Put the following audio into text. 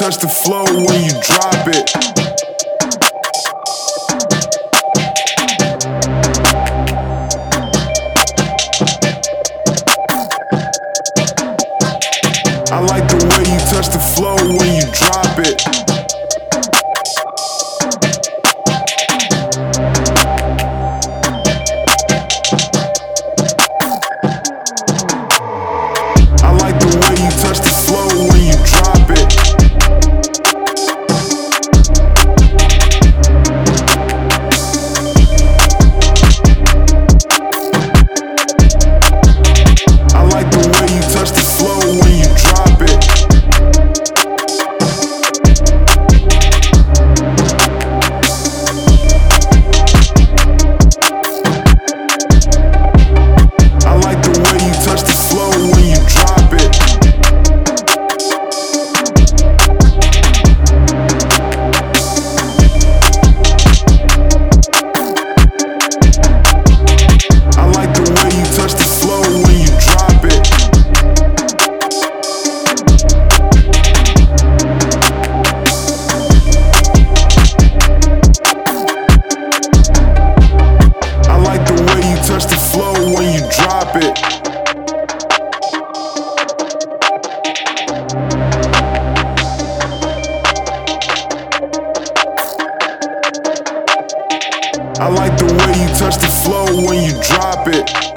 touch the flow when you drop it. I like the way you touch the flow when you drop it. I like the way you touch the flow when you drop it. I like the way you touch the flow when you drop it. I like the way you touch the flow when you drop it. I like the way you touch the flow when you drop it. I like the way you touch the flow when you drop it. I like the way you touch the flow when you drop it.